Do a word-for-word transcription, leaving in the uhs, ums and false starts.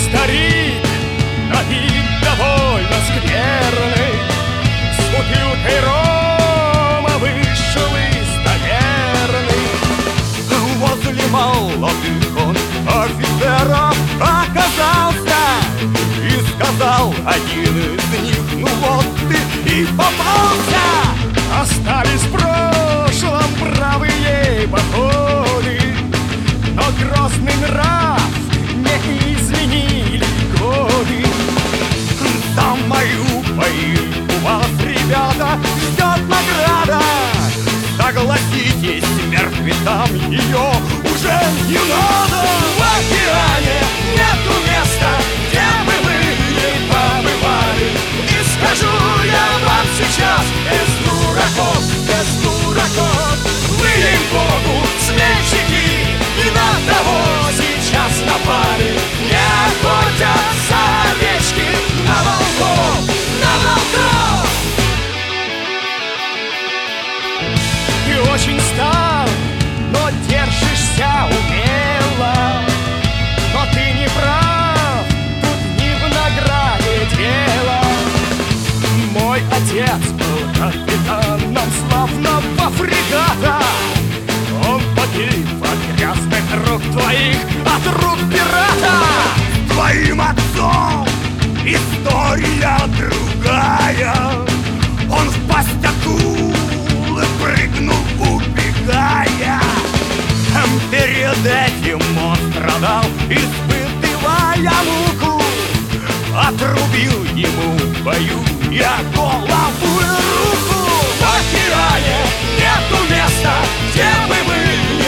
старик, на вид довольно скверный, с бутылкой рома вышел из таверны. Возле молодых он офицеров оказался и сказал один из них: ну вот ты и попался. Остались в прошлом бравые походы, но грозный нрав не изменили годы. За мою поимку вас, ребята, ждет награда. Согласитесь, мертвецам ее уже не надо. В океане нету места, где бы вы не побывали. И скажу я вам сейчас, без дураков, без дураков, вы, ей-богу, сменщики, и на того сейчас напали. Не охотятся овечки на волков, на волков. Ты очень стар, но держишься умело. Но ты не прав, тут не в награде дело. Мой отец был капитаном славного фрегата. Он погиб от грязных рук твоих, от рук пирата. Твоим отцом история другая. Он в пасть акулы прыгнул, убегая. Перед этим он страдал, испытывая муку. Отрубил ему в бою я голову и руку. В океане нету места, где бы вы